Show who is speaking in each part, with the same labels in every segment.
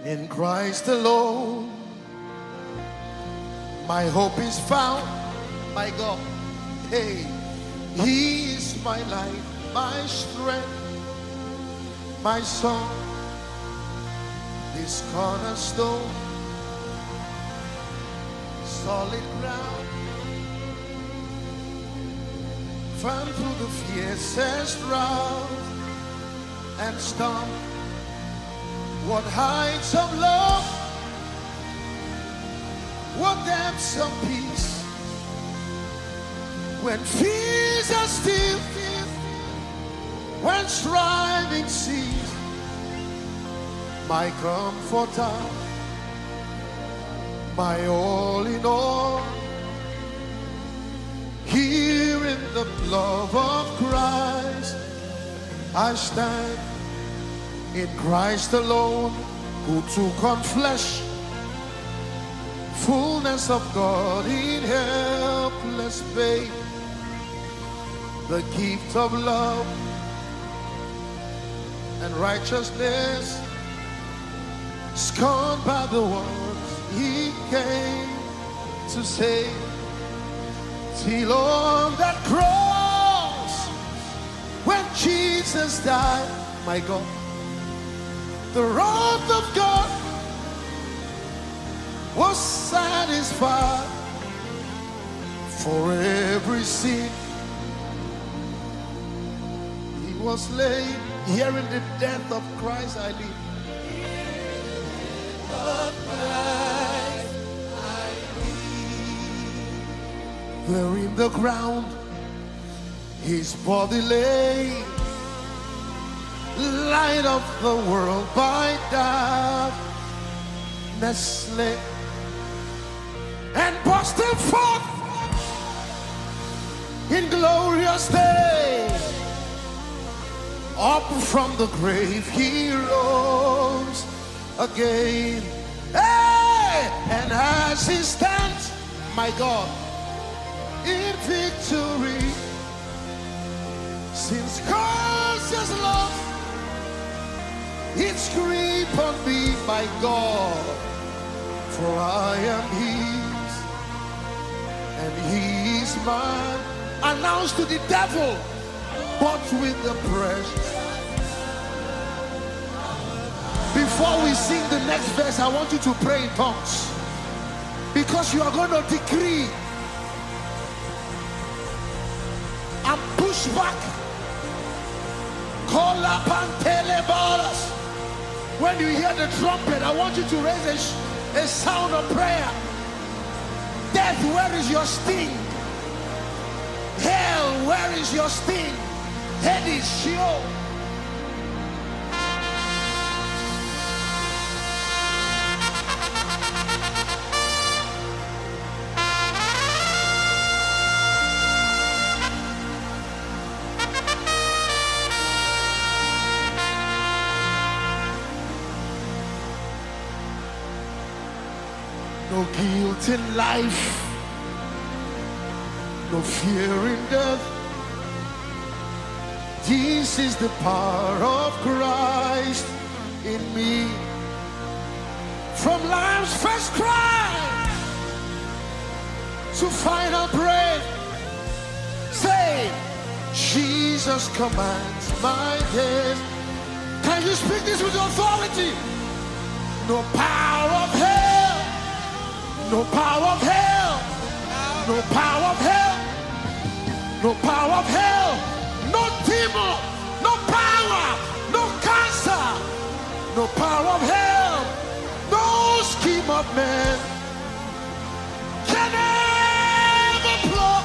Speaker 1: In Christ alone, my hope is found. My God, hey, He is my life, my strength, my song, this cornerstone, solid ground, firm through the fiercest drought and storm. What heights of love, what depths of peace, when fears are still, when striving cease. My comforter, my all in all, here in the love of Christ I stand. In Christ alone, who took on flesh, fullness of God in helpless babe, the gift of love and righteousness, scorned by the ones He came to save. Till on that cross, when Jesus died, my God, the wrath of God was satisfied. For every sin He was laid. Here in the death of Christ I live. Of Christ I live. There in the ground His body lay, light of the world by darkness slain, and bursting forth in glorious day. Up from the grave He rose again. Hey! And as He stands, my God, in victory, since Christ's love its grip on me, my God, for I am His and He is mine. Announce to the devil, but with the precious. Before we sing the next verse, I want you to pray in tongues, because you are going to decree and push back. Call up and telebolas. When you hear the trumpet, I want you to raise a sound of prayer. Death, where is your sting? Hell, where is your sting? Hades, Sheol. No guilt in life, no fear in death. This is the power of Christ in me. From life's first cry to final breath, say, Jesus commands my death. Can you speak this with authority? No power of hell, no power of hell, no power of hell, no power of hell, no demon, no power, no cancer, no power of hell, no scheme of man can ever pluck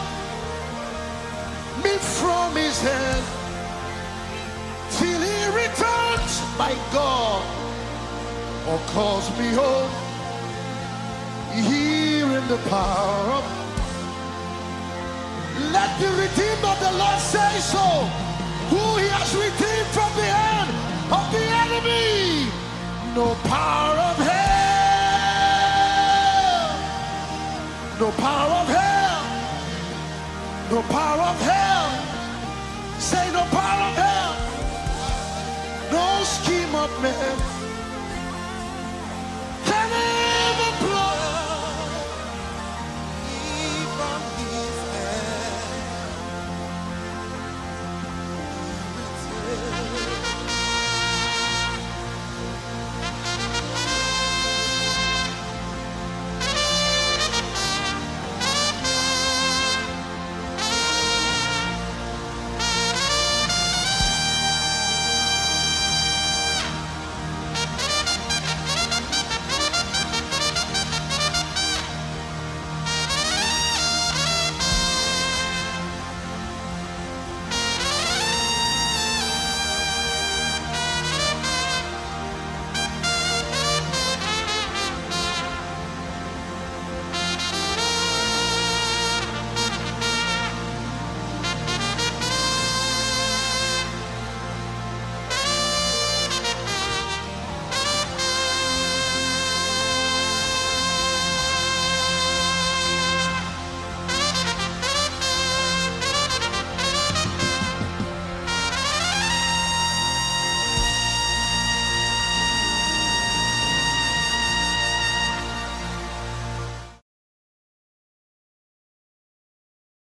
Speaker 1: me from His hand till He returns, my God, or calls me home. Here in the power of, let the redeemed of the Lord say so, who He has redeemed from the hand of the enemy. No power of hell, no power of hell, no power of hell.